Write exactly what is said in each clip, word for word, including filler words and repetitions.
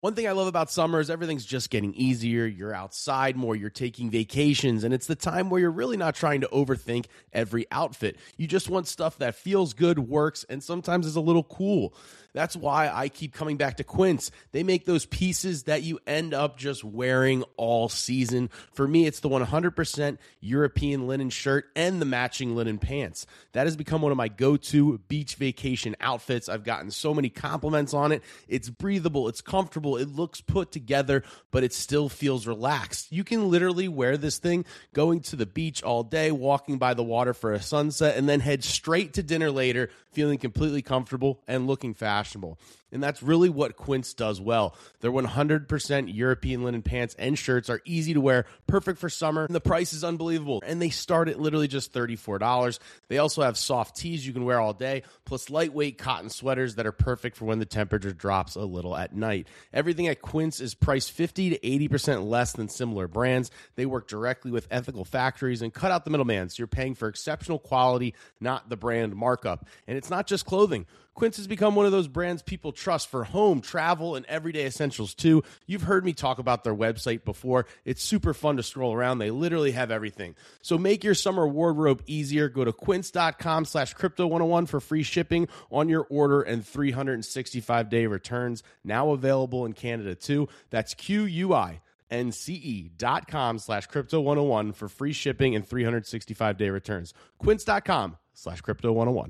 One thing I love about summer is everything's just getting easier. You're outside more, you're taking vacations, and it's the time where you're really not trying to overthink every outfit. You just want stuff that feels good, works, and sometimes is a little cool. That's why I keep coming back to Quince. They make those pieces that you end up just wearing all season. For me, it's the one hundred percent European linen shirt and the matching linen pants. That has become one of my go-to beach vacation outfits. I've gotten so many compliments on it. It's breathable, it's comfortable, it looks put together, but it still feels relaxed. You can literally wear this thing going to the beach all day, walking by the water for a sunset, and then head straight to dinner later, feeling completely comfortable and looking fashionable. And that's really what Quince does well. Their one hundred percent European linen pants and shirts are easy to wear, perfect for summer, and the price is unbelievable. And they start at literally just thirty-four dollars. They also have soft tees you can wear all day, plus lightweight cotton sweaters that are perfect for when the temperature drops a little at night. Everything at Quince is priced fifty to eighty percent less than similar brands. They work directly with ethical factories and cut out the middleman, so you're paying for exceptional quality, not the brand markup. And it's not just clothing. Quince has become one of those brands people trust for home, travel, and everyday essentials too. You've heard me talk about their website before. It's super fun to scroll around. They literally have everything. So make your summer wardrobe easier. Go to quince.com slash crypto 101 for free shipping on your order and three hundred sixty-five day returns. Now available in Canada too. That's Q-U-I. N-C-E dot com slash crypto 101 for free shipping and three hundred sixty-five day returns. Quince.com slash crypto 101.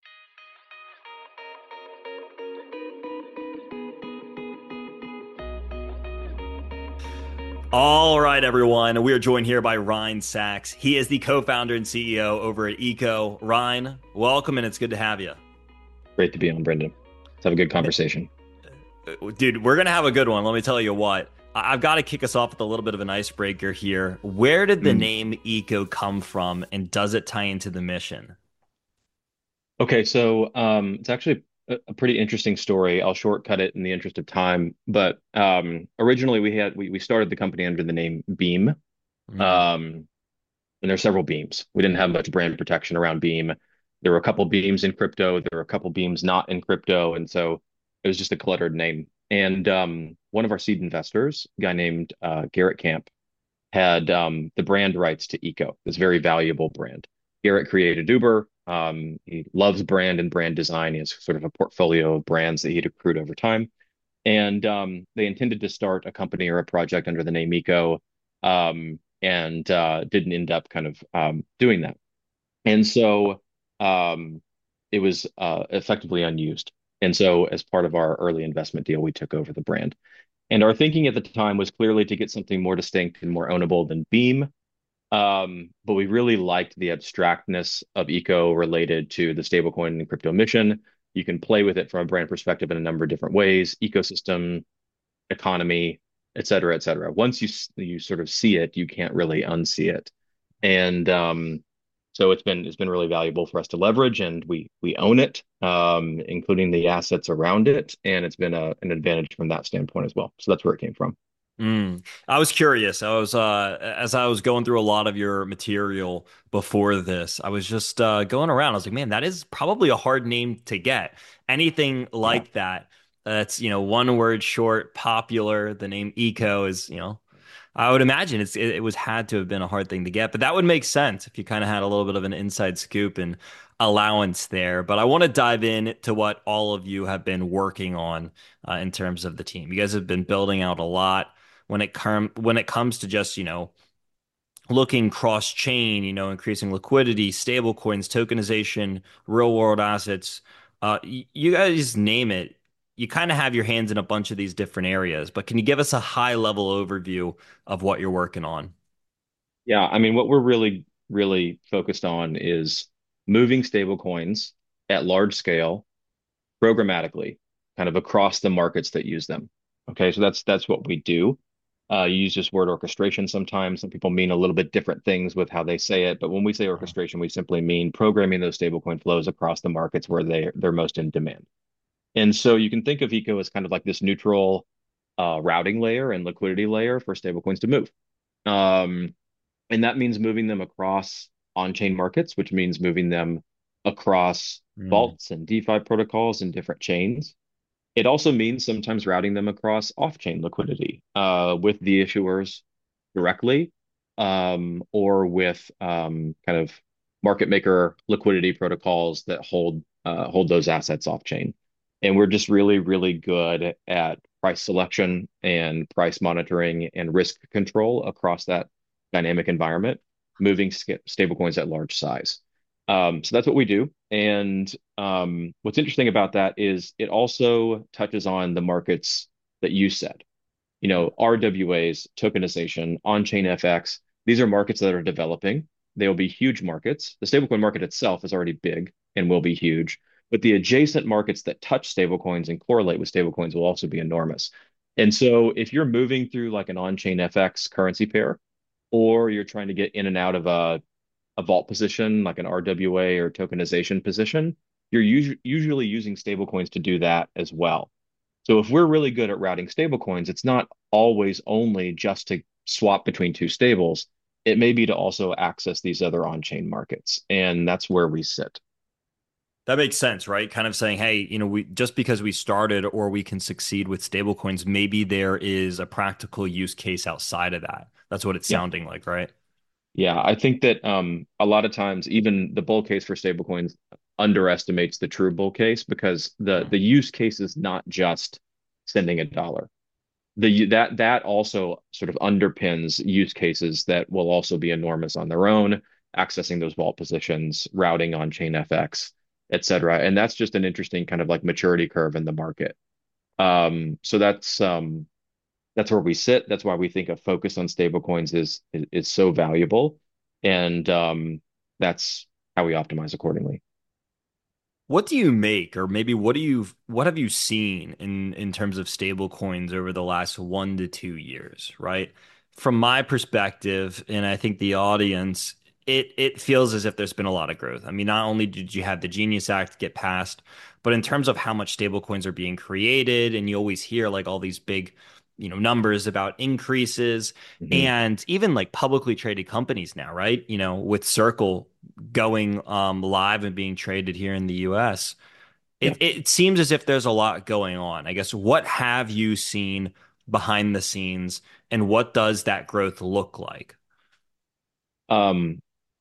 All right, everyone. We are joined here by Ryan Sachs. He is the co-founder and C E O over at Eco. Ryan, welcome, and it's good to have you. Great to be on, Brendan. Let's have a good conversation. Dude, we're going to have a good one. Let me tell you what. I've got to kick us off with a little bit of an icebreaker here. Where did the mm. name Eco come from, and does it tie into the mission? Okay, so um, it's actually a, a pretty interesting story. I'll shortcut it in the interest of time. But um, originally, we had we, we started the company under the name Beam, mm. um, and there are several Beams. We didn't have much brand protection around Beam. There were a couple Beams in crypto. There were a couple Beams not in crypto, and so it was just a cluttered name. And um, one of our seed investors, a guy named uh, Garrett Camp, had um, the brand rights to Eco, this very valuable brand. Garrett created Uber. Um, he loves brand and brand design. He has sort of a portfolio of brands that he'd accrued over time. And um, they intended to start a company or a project under the name Eco, um, and uh, didn't end up kind of um, doing that. And so um, it was uh, effectively unused. And so as part of our early investment deal, we took over the brand. And our thinking at the time was clearly to get something more distinct and more ownable than Beam. Um, but we really liked the abstractness of Eco related to the stablecoin and crypto mission. You can play with it from a brand perspective in a number of different ways: ecosystem, economy, et cetera, et cetera. Once you you sort of see it, you can't really unsee it. And um, so it's been it's been really valuable for us to leverage, and we we own it, um, including the assets around it, and it's been a, an advantage from that standpoint as well. So that's where it came from. Mm. I was curious. I was uh, as I was going through a lot of your material before this, I was just uh, going around. I was like, man, that is probably a hard name to get. Anything like yeah. that, that's, you know, one word short, popular. The name Eco is, you know, I would imagine it's it, it was had to have been a hard thing to get, but that would make sense if you kind of had a little bit of an inside scoop and allowance there. But I want to dive in to what all of you have been working on uh, in terms of the team. You guys have been building out a lot when it com- when it comes to just, you know, looking cross chain, you know, increasing liquidity, stable coins, tokenization, real world assets. Uh, y- you guys name it. You kind of have your hands in a bunch of these different areas, but can you give us a high level overview of what you're working on? Yeah, I mean, what we're really, really focused on is moving stable coins at large scale, programmatically, kind of across the markets that use them. Okay, so that's that's what we do. Uh, you use this word orchestration sometimes. Some people mean a little bit different things with how they say it, but when we say orchestration, we simply mean programming those stablecoin flows across the markets where they they're most in demand. And so you can think of Eco as kind of like this neutral uh, routing layer and liquidity layer for stablecoins to move. Um, and that means moving them across on-chain markets, which means moving them across Mm. vaults and DeFi protocols and different chains. It also means sometimes routing them across off-chain liquidity uh, with the issuers directly, um, or with um, kind of market maker liquidity protocols that hold uh, hold those assets off-chain. And we're just really, really good at price selection and price monitoring and risk control across that dynamic environment, moving sta- stablecoins at large size. Um, so that's what we do. And um, what's interesting about that is it also touches on the markets that you said. You know, R W As, tokenization, on-chain F X, these are markets that are developing. They will be huge markets. The stablecoin market itself is already big and will be huge, but the adjacent markets that touch stablecoins and correlate with stablecoins will also be enormous. And so if you're moving through like an on-chain F X currency pair, or you're trying to get in and out of a a vault position, like an R W A or tokenization position, you're usu usually using stablecoins to do that as well. So if we're really good at routing stablecoins, it's not always only just to swap between two stables. It may be to also access these other on-chain markets, and that's where we sit. That makes sense, right? Kind of saying, hey, you know, we just because we started or we can succeed with stablecoins, maybe there is a practical use case outside of that. That's what it's Yeah. sounding like, right? Yeah, I think that um, a lot of times even the bull case for stablecoins underestimates the true bull case because the Mm. the use case is not just sending a dollar. The that that also sort of underpins use cases that will also be enormous on their own, accessing those vault positions, routing on chain F X, et cetera. And that's just an interesting kind of like maturity curve in the market. Um, so that's um, that's where we sit. That's why we think a focus on stablecoins is, is is so valuable, and um, that's how we optimize accordingly. What do you make, or maybe what do you what have you seen in in terms of stable coins over the last one to two years, right? From my perspective, and I think the audience, it it feels as if there's been a lot of growth. I mean, not only did you have the Genius Act get passed, but in terms of how much stable coins are being created, and you always hear like all these big, you know, numbers about increases, Mhm. and even like publicly traded companies now, right? You know, with Circle going um, live and being traded here in the U S. Yeah. It, it seems as if there's a lot going on. I guess what have you seen behind the scenes and what does that growth look like? Um,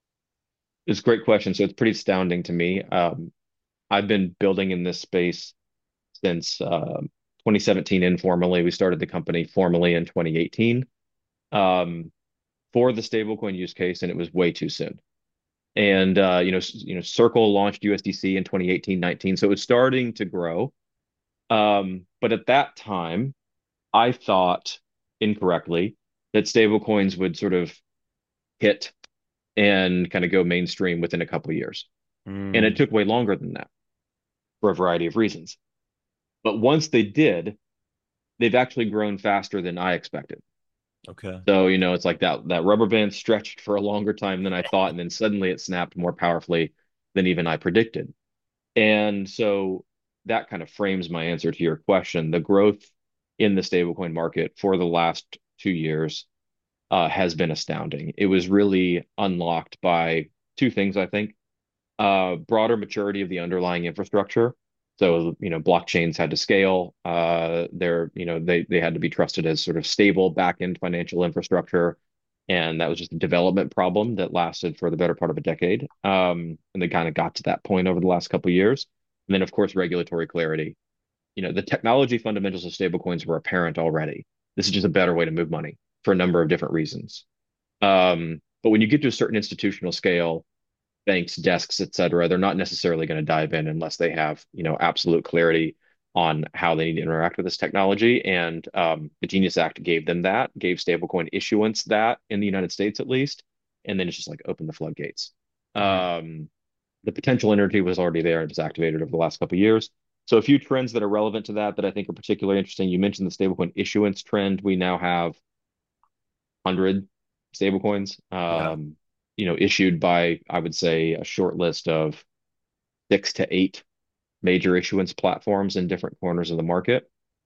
it's a great question. So it's pretty astounding to me. Um, I've been building in this space since uh, twenty seventeen informally. We started the company formally in twenty eighteen um, for the stablecoin use case, and it was way too soon. And uh, you know, you know, Circle launched U S D C in twenty eighteen, nineteen, so it was starting to grow. Um, but at that time, I thought incorrectly that stablecoins would sort of hit and kind of go mainstream within a couple of years. And it Mm, took way longer than that for a variety of reasons. But once they did, they've actually grown faster than I expected. okay. So, you know, it's like that that rubber band stretched for a longer time than I thought, and then suddenly it snapped more powerfully than even I predicted. And so that kind of frames my answer to your question. The growth in the stablecoin market for the last two years uh, has been astounding. It was really unlocked by two things, I think. Uh, broader maturity of the underlying infrastructure. So, you know, blockchains had to scale. Uh, they're, you know, they they had to be trusted as sort of stable back-end financial infrastructure. And that was just a development problem that lasted for the better part of a decade. Um, and they kind of got to that point over the last couple of years. And then, of course, regulatory clarity. You know, the technology fundamentals of stablecoins were apparent already. This is just a better way to move money for a number of different reasons. Um, but when you get to a certain institutional scale, banks, desks, et cetera, they're not necessarily going to dive in unless they have, you know, absolute clarity on how they need to interact with this technology. And um, the Genius Act gave them that, gave stablecoin issuance that in the United States at least. And then it's just like open the floodgates. Mhm. Um, the potential energy was already there. It was activated over the last couple of years. So a few trends that are relevant to that that I think are particularly interesting. You mentioned the stablecoin issuance trend. We now have one hundred stablecoins, Yeah. um, you know, issued by, I would say, a short list of six to eight major issuance platforms in different corners of the market.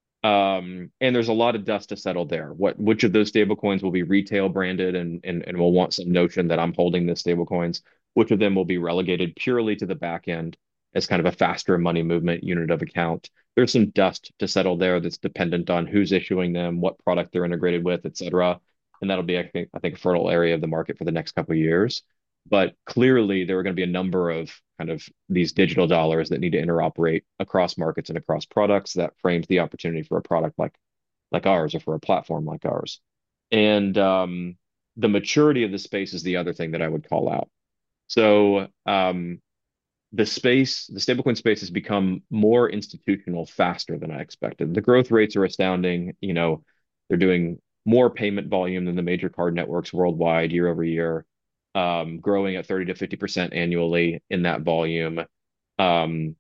Um, and there's a lot of dust to settle there. What which of those stablecoins will be retail branded and and and will want some notion that I'm holding the stablecoins? Which of them will be relegated purely to the back end? as kind of a faster money movement unit of account. There's some dust to settle there that's dependent on who's issuing them, what product they're integrated with, et cetera. And that'll be, I think, I think a fertile area of the market for the next couple of years. But clearly, there are going to be a number of kind of these digital dollars that need to interoperate across markets and across products. That frames the opportunity for a product like like ours or for a platform like ours. And um, the maturity of the space is the other thing that I would call out. So um, the space, the stablecoin space has become more institutional faster than I expected. The growth rates are astounding. You know, they're doing more payment volume than the major card networks worldwide year over year, um, growing at thirty to fifty percent annually in that volume. Um,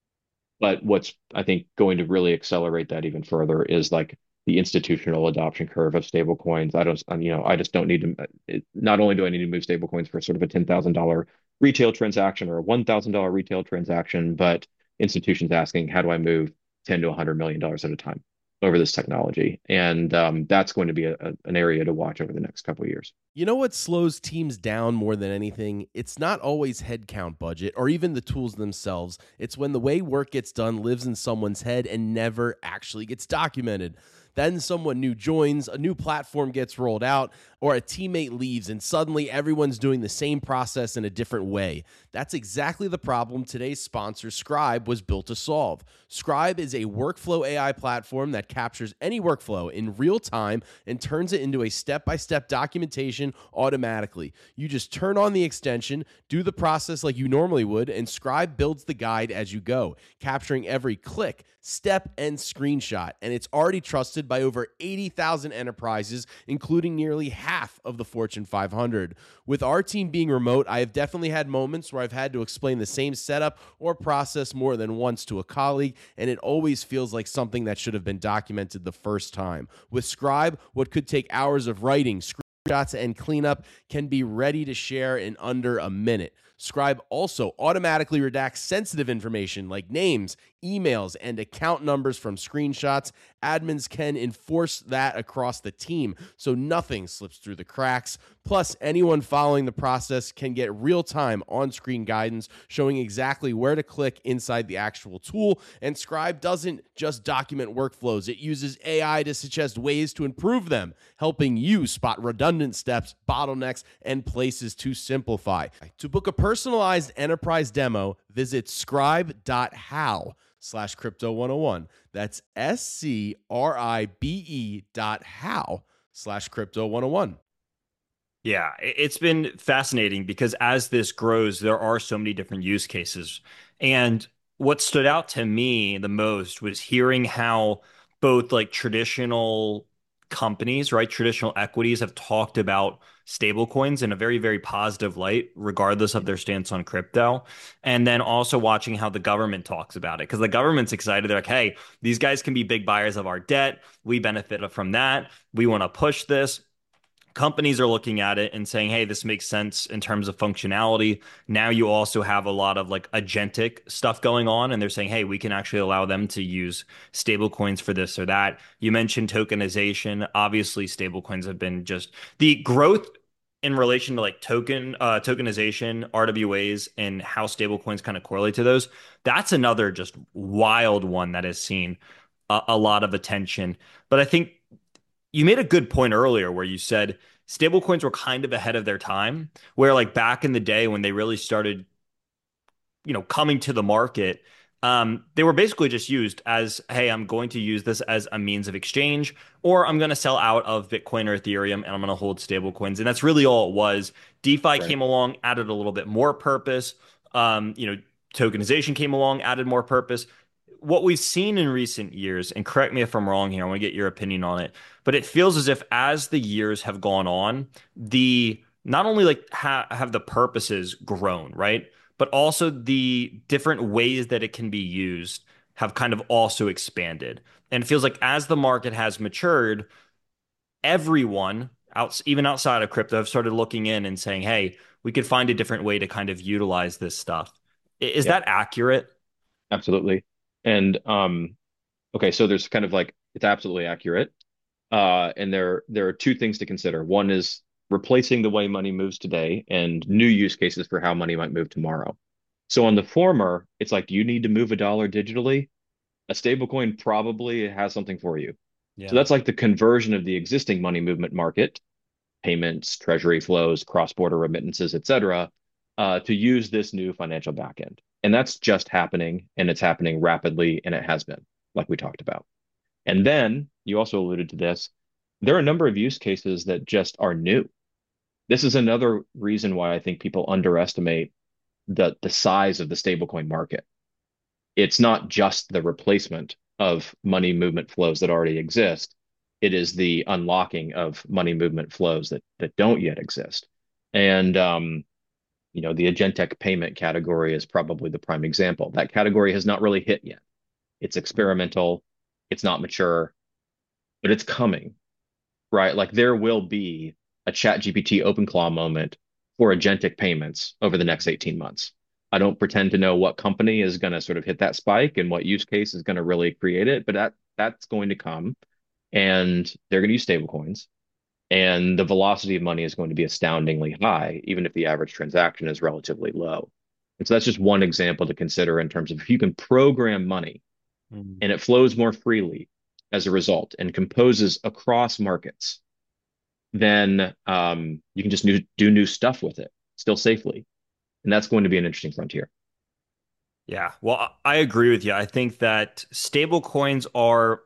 but what's, I think, going to really accelerate that even further is like the institutional adoption curve of stable coins. I don't, you know, I just don't need to, it, not only do I need to move stable coins for sort of a ten thousand dollars retail transaction or a one thousand dollars retail transaction, but institutions asking, how do I move ten to one hundred million dollars at a time over this technology? And um, that's going to be a, a, an area to watch over the next couple of years. You know what slows teams down more than anything? It's not always headcount budget or even the tools themselves. It's when the way work gets done lives in someone's head and never actually gets documented. Then someone new joins, a new platform gets rolled out, or a teammate leaves, and suddenly everyone's doing the same process in a different way. That's exactly the problem today's sponsor, Scribe, was built to solve. Scribe is a workflow A I platform that captures any workflow in real time and turns it into a step-by-step documentation automatically. You just turn on the extension, do the process like you normally would, and Scribe builds the guide as you go, capturing every click, step, and screenshot. And it's already trusted by over eighty thousand enterprises, including nearly half of the Fortune five hundred. With our team being remote, I have definitely had moments where I've had to explain the same setup or process more than once to a colleague, and it always feels like something that should have been documented the first time. With Scribe, what could take hours of writing, screenshots, and cleanup can be ready to share in under a minute. Scribe also automatically redacts sensitive information like names, emails, and account numbers from screenshots. Admins can enforce that across the team so nothing slips through the cracks. Plus, anyone following the process can get real-time on-screen guidance showing exactly where to click inside the actual tool. And Scribe doesn't just document workflows. It uses A I to suggest ways to improve them, helping you spot redundant steps, bottlenecks, and places to simplify. To book a personalized enterprise demo, visit scribe.how slash crypto 101. That's S-C-R-I-B-E dot how slash crypto 101. Yeah, it's been fascinating because as this grows, there are so many different use cases. And what stood out to me the most was hearing how both like traditional companies, right, traditional equities have talked about stablecoins in a very, very positive light, regardless of their stance on crypto. And then also watching how the government talks about it, because the government's excited. They're like, hey, these guys can be big buyers of our debt. We benefit from that. We want to push this. Companies are looking at it and saying, hey, this makes sense in terms of functionality. Now you also have a lot of like agentic stuff going on, and they're saying, hey, we can actually allow them to use stablecoins for this or that. You mentioned tokenization. Obviously, stablecoins have been just the growth in relation to like token uh, tokenization, R W As, and how stablecoins kind of correlate to those. That's another just wild one that has seen a, a lot of attention. But I think you made a good point earlier where you said stablecoins were kind of ahead of their time, where like back in the day when they really started, you know, coming to the market, um, they were basically just used as, hey, I'm going to use this as a means of exchange, or I'm going to sell out of Bitcoin or Ethereum and I'm going to hold stablecoins. And that's really all it was. DeFi Right. came along, added a little bit more purpose. Um, you know, tokenization came along, added more purpose. What we've seen in recent years, and correct me if I'm wrong here, I want to get your opinion on it, but it feels as if as the years have gone on, the not only like ha have the purposes grown, right? But also the different ways that it can be used have kind of also expanded. And it feels like as the market has matured, everyone out, even outside of crypto, have started looking in and saying, hey, we could find a different way to kind of utilize this stuff. I- Is Yeah, that accurate? absolutely. And um, okay, so there's kind of like it's absolutely accurate. Uh, and there there are two things to consider. One is replacing the way money moves today and new use cases for how money might move tomorrow. So on the former, it's like, do you need to move a dollar digitally? A stablecoin probably has something for you. So Yeah. that's like the conversion of the existing money movement market, payments, treasury flows, cross-border remittances, et cetera, uh, to use this new financial backend. And that's just happening, and it's happening rapidly, and it has been, like we talked about. And then you also alluded to this. There are a number of use cases that just are new. This is another reason why I think people underestimate the the size of the stablecoin market. It's not just the replacement of money movement flows that already exist. It is the unlocking of money movement flows that that don't yet exist. And um, you know, the agentic payment category is probably the prime example. That category has not really hit yet. It's experimental, it's not mature, but it's coming, right? Like there will be a ChatGPT OpenClaw moment for agentic payments over the next eighteen months. I don't pretend to know what company is going to sort of hit that spike and what use case is going to really create it, but that that's going to come, and they're going to use stablecoins, and the velocity of money is going to be astoundingly high, even if the average transaction is relatively low. And so that's just one example to consider in terms of if you can program money Mm. and it flows more freely as a result and composes across markets, then um, you can just new, do new stuff with it still safely. And that's going to be an interesting frontier. Yeah. Well, I I agree with you. I think that stable coins are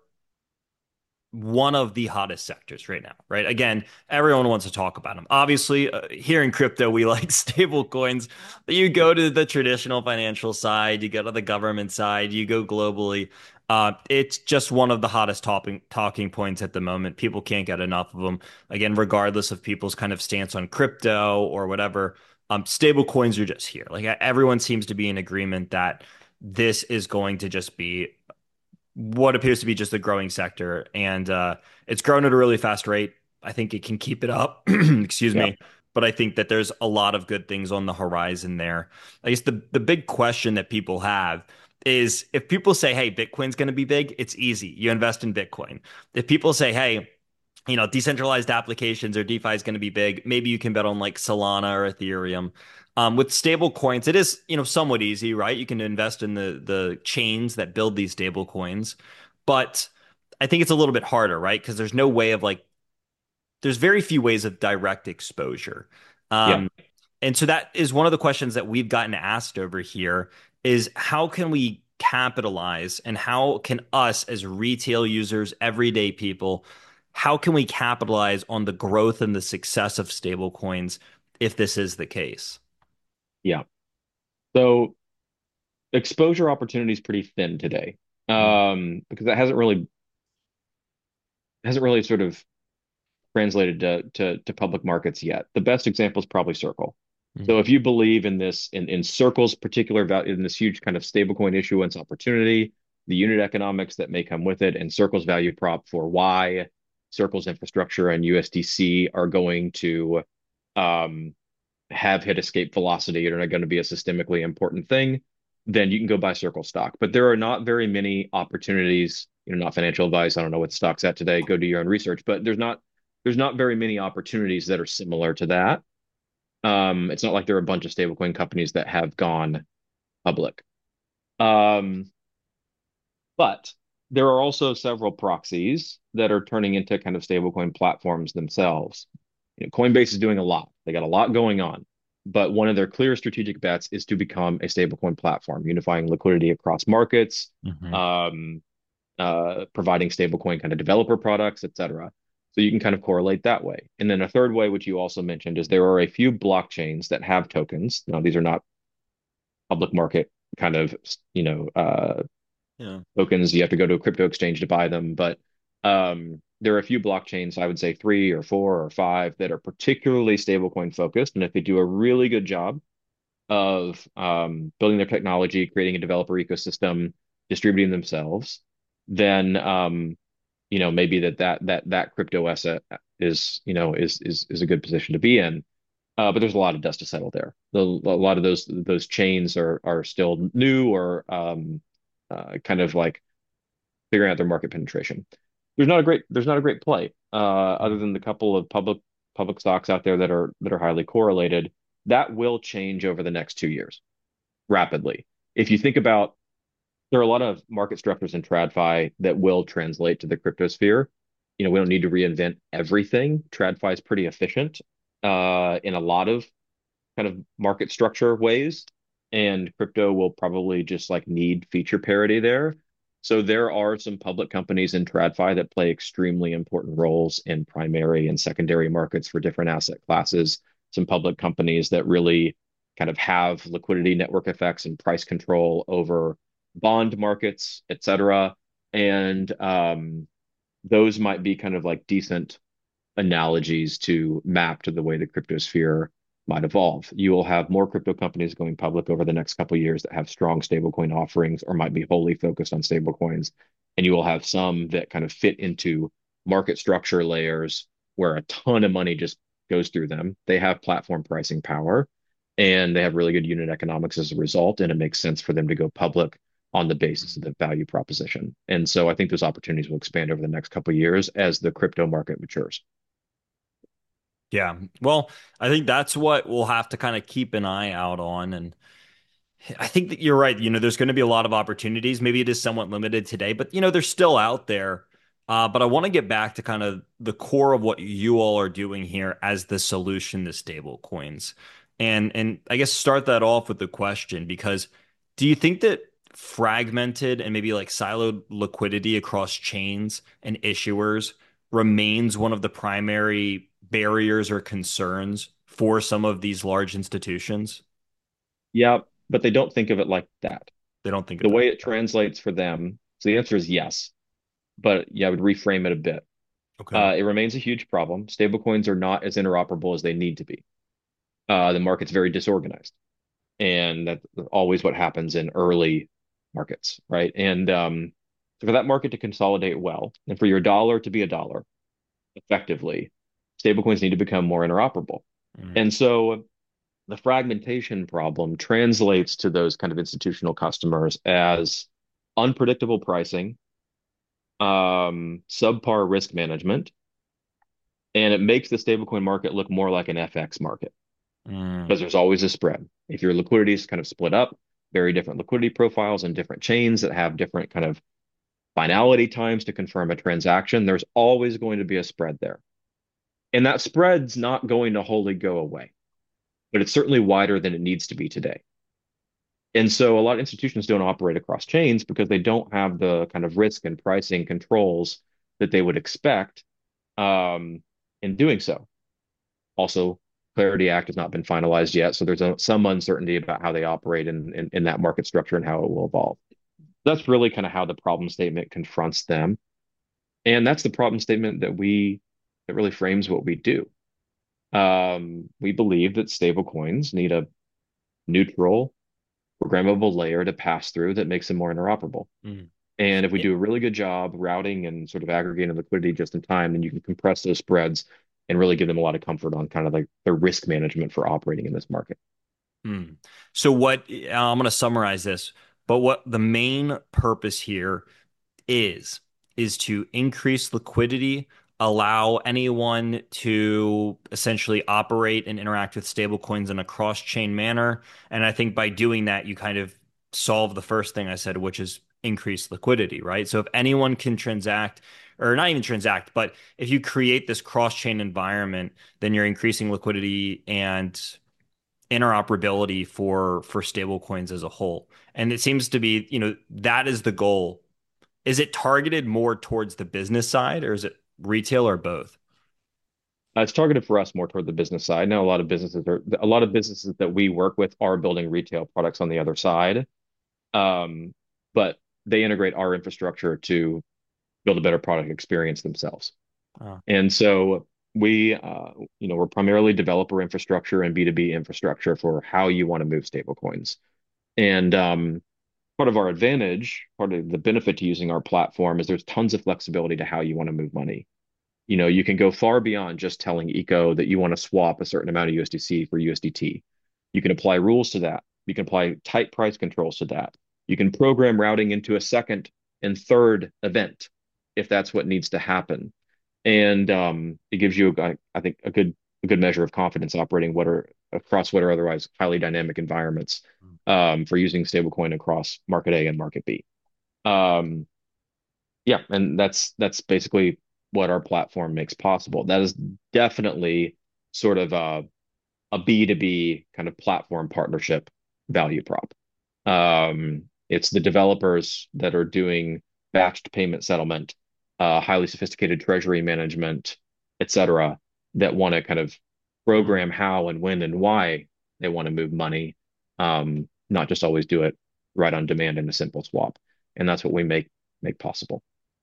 one of the hottest sectors right now, right? Again, everyone wants to talk about them. Obviously, uh, here in crypto, we like stable coins. You go to the traditional financial side, you go to the government side, you go globally. Uh, it's just one of the hottest topping, talking points at the moment. People can't get enough of them. Again, regardless of people's kind of stance on crypto or whatever, um, stable coins are just here. Like everyone seems to be in agreement that this is going to just be what appears to be just a growing sector, and uh, it's grown at a really fast rate. I think it can keep it up. Excuse Yeah. me. But I think that there's a lot of good things on the horizon there. I guess the the big question that people have is if people say, "Hey, Bitcoin's going to be big," it's easy. You invest in Bitcoin. If people say, "Hey, you know, decentralized applications or DeFi is going to be big," maybe you can bet on like Solana or Ethereum. Um, with stable coins, it is, you know, somewhat easy, right? You can invest in the the chains that build these stable coins, but I think it's a little bit harder, right? Because there's no way of like, there's very few ways of direct exposure. Yeah. Um, and so that is one of the questions that we've gotten asked over here is how can we capitalize and how can us as retail users, everyday people, how can we capitalize on the growth and the success of stablecoins if this is the case? Yeah. So exposure opportunity is pretty thin today, Mm, um, because that hasn't really hasn't really sort of translated to, to to public markets yet. The best example is probably Circle. So mm, if you believe in this in in Circle's particular value in this huge kind of stablecoin issuance opportunity, the unit economics that may come with it, and Circle's value prop for why Circle's infrastructure and U S D C are going to um, have hit escape velocity and are going to be a systemically important thing, then you can go buy Circle stock. But there are not very many opportunities, you know, not financial advice. I don't know what stock's at today. Go do your own research, but there's not there's not very many opportunities that are similar to that. Um, it's not like there are a bunch of stablecoin companies that have gone public. Um, but there are also several proxies that are turning into kind of stablecoin platforms themselves. You know, Coinbase is doing a lot. They got a lot going on. But one of their clear strategic bets is to become a stablecoin platform, unifying liquidity across markets, mhm. um, uh, providing stablecoin kind of developer products, et cetera. So you can kind of correlate that way. And then a third way, which you also mentioned, is there are a few blockchains that have tokens. Now, these are not public market kind of, you know, uh, Yeah. tokens. You have to go to a crypto exchange to buy them. But um, there are a few blockchains, I would say three or four or five, that are particularly stablecoin focused. And if they do a really good job of um, building their technology, creating a developer ecosystem, distributing themselves, then um, you know maybe that that that that crypto asset is you know is is is a good position to be in. Uh, but there's a lot of dust to settle there. The, a lot of those those chains are are still new or um, uh, kind of like figuring out their market penetration. There's not a great there's not a great play uh, other than the couple of public public stocks out there that are that are highly correlated. That will change over the next two years. rapidly. If you think about, there are a lot of market structures in TradFi that will translate to the cryptosphere. You know, we don't need to reinvent everything. TradFi is pretty efficient uh, in a lot of kind of market structure ways, and crypto will probably just like need feature parity there. So there are some public companies in TradFi that play extremely important roles in primary and secondary markets for different asset classes. Some public companies that really kind of have liquidity network effects and price control over bond markets, et cetera. And um, those might be kind of like decent analogies to map to the way the cryptosphere might evolve. You will have more crypto companies going public over the next couple of years that have strong stablecoin offerings or might be wholly focused on stablecoins. And you will have some that kind of fit into market structure layers where a ton of money just goes through them. They have platform pricing power and they have really good unit economics as a result. And it makes sense for them to go public on the basis of the value proposition. And so I think those opportunities will expand over the next couple of years as the crypto market matures. Yeah. Well, I think that's what we'll have to kind of keep an eye out on. And I think that you're right. You know, there's going to be a lot of opportunities. Maybe it is somewhat limited today, but you know, they're still out there. Uh, but I want to get back to kind of the core of what you all are doing here as the solution to stable coins. And and I guess start that off with the question, because do you think that fragmented and maybe like siloed liquidity across chains and issuers remains one of the primary barriers or concerns for some of these large institutions? Yeah, but they don't think of it like that. They don't think The of it. way it translates for them, so the answer is yes, but yeah, I would reframe it a bit. Okay. Uh, it remains a huge problem. Stablecoins are not as interoperable as they need to be. Uh, the market's very disorganized, and that's always what happens in early markets, right? And um, so for that market to consolidate well, and for your dollar to be a dollar effectively, stablecoins need to become more interoperable. Mm. And so the fragmentation problem translates to those kind of institutional customers as unpredictable pricing, um, subpar risk management, and it makes the stablecoin market look more like an F X market Mm. because there's always a spread. If your liquidity is kind of split up, very different liquidity profiles and different chains that have different kind of finality times to confirm a transaction, there's always going to be a spread there. And that spread's not going to wholly go away, but it's certainly wider than it needs to be today. And so a lot of institutions don't operate across chains because they don't have the kind of risk and pricing controls that they would expect um, in doing so. Also, Clarity Act has not been finalized yet, so there's a, some uncertainty about how they operate in, in, in that market structure and how it will evolve. That's really kind of how the problem statement confronts them. And that's the problem statement that we that really frames what we do. Um, we believe that stablecoins need a neutral programmable layer to pass through that makes them more interoperable. Mm. And if we Yeah. do a really good job routing and sort of aggregating liquidity just in time, then you can compress those spreads and really give them a lot of comfort on kind of like the risk management for operating in this market. Mm. So what uh, I'm going to summarize this, but what the main purpose here is is to increase liquidity, allow anyone to essentially operate and interact with stablecoins in a cross-chain manner. And I think by doing that, you kind of solve the first thing I said, which is increase liquidity, right? So if anyone can transact, or not even transact, but if you create this cross-chain environment, then you're increasing liquidity and interoperability for for stablecoins as a whole. And it seems to be, you know, that is the goal. Is it targeted more towards the business side or is it retail or both? Uh, it's targeted for us more toward the business side. Now, a lot of businesses are a lot of businesses that we work with are building retail products on the other side, um, but they integrate our infrastructure to build a better product experience themselves. Oh. And so we, uh, you know, we're primarily developer infrastructure and B two B infrastructure for how you want to move stablecoins. And um, part of our advantage, part of the benefit to using our platform is there's tons of flexibility to how you want to move money. You know, you can go far beyond just telling Eco that you want to swap a certain amount of U S D C for U S D T. You can apply rules to that. You can apply tight price controls to that. You can program routing into a second and third event if that's what needs to happen. And um, it gives you, I, I think, a good a good measure of confidence operating what are across what are otherwise highly dynamic environments um, for using stablecoin across market A and market B. Um, yeah, and that's that's basically what our platform makes possible. That is definitely sort of a a B two B kind of platform partnership value prop. Um, it's the developers that are doing batched payment settlement, uh, highly sophisticated treasury management, et cetera, that want to kind of program how and when and why they want to move money, um, not just always do it right on demand in a simple swap. And that's what we make make possible.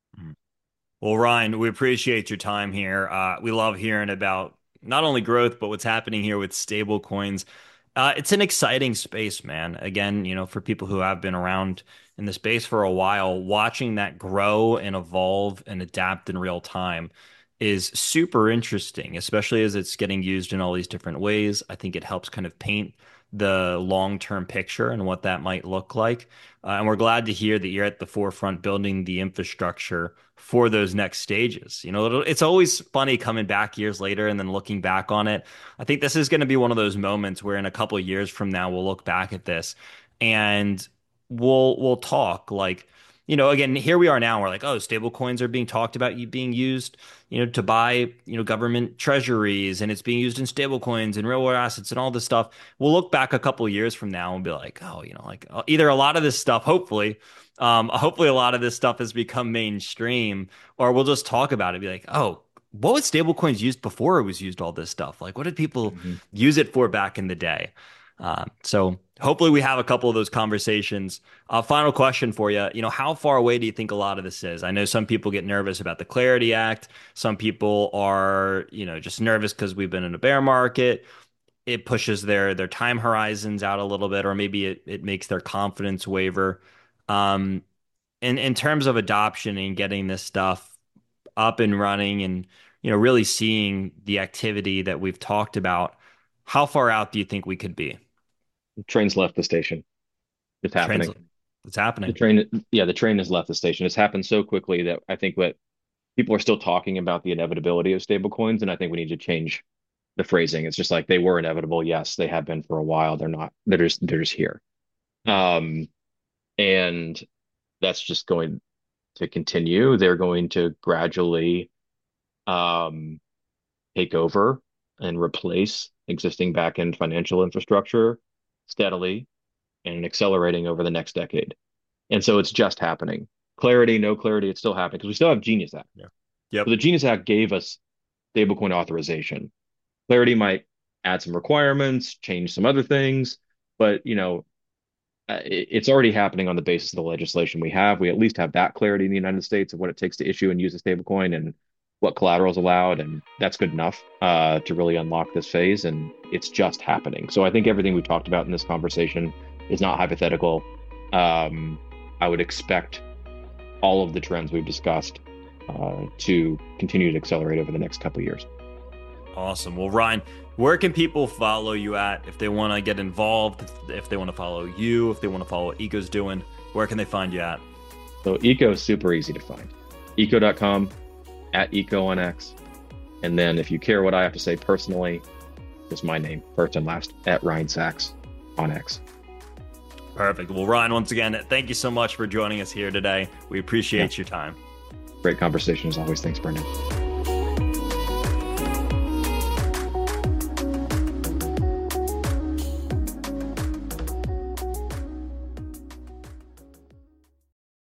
Well, Ryan, we appreciate your time here. Uh, we love hearing about not only growth, but what's happening here with stable coins. Uh, it's an exciting space, man. Again, you know, for people who have been around in the space for a while, watching that grow and evolve and adapt in real time is super interesting, especially as it's getting used in all these different ways. I think it helps kind of paint the long-term picture and what that might look like. Uh, and we're glad to hear that you're at the forefront building the infrastructure for those next stages. You know, it'll, it's always funny coming back years later and then looking back on it. I think this is going to be one of those moments where in a couple of years from now, we'll look back at this and we'll we'll talk like, you know, again, here we are now. We're like, oh, stable coins are being talked about being used, you know, to buy, you know, government treasuries, and it's being used in stable coins and real world assets and all this stuff. We'll look back a couple of years from now and be like, oh, you know, like uh, either a lot of this stuff, hopefully, um, hopefully a lot of this stuff has become mainstream, or we'll just talk about it, be like, oh, what was stable coins used before it was used all this stuff? Like, what did people Mhm. use it for back in the day? Uh, so hopefully we have a couple of those conversations. Uh, final question for you. You know, how far away do you think a lot of this is? I know some people get nervous about the Clarity Act. Some people are, you know, just nervous because we've been in a bear market. It pushes their their time horizons out a little bit, or maybe it, it makes their confidence waver. Um, in in terms of adoption and getting this stuff up and running and, you know, really seeing the activity that we've talked about, how far out do you think we could be? Train's left the station. It's happening. Translate. It's The happening. train, yeah, the train has left the station. It's happened so quickly that I think what people are still talking about the inevitability of stablecoins, and I think we need to change the phrasing. It's just like they were inevitable. Yes, they have been for a while. They're not. They're just they're just here. Um, and that's just going to continue. They're going to gradually um, take over and replace existing back-end financial infrastructure steadily and accelerating over the next decade. And so it's just happening. Clarity, no clarity, it's still happening because we still have Genius Act. Yeah. So Yep. the Genius Act gave us stablecoin authorization. Clarity might add some requirements, change some other things, but you know, uh, it, it's already happening on the basis of the legislation we have. We at least have that clarity in the United States of what it takes to issue and use a stablecoin and what collateral is allowed, and that's good enough uh, to really unlock this phase. And it's just happening. So I think everything we talked about in this conversation is not hypothetical. Um, I would expect all of the trends we've discussed uh, to continue to accelerate over the next couple of years. Awesome. Well, Ryan, where can people follow you at if they want to get involved, if they want to follow you, if they want to follow what Eco's doing? Where can they find you at? So Eco is super easy to find. eco dot com, at Eco on X. And then if you care what I have to say personally, just my name, first and last, at Ryan Sachs on X. Perfect. Well, Ryan, once again, thank you so much for joining us here today. We appreciate Yeah. your time. Great conversation as always. Thanks, Brendan.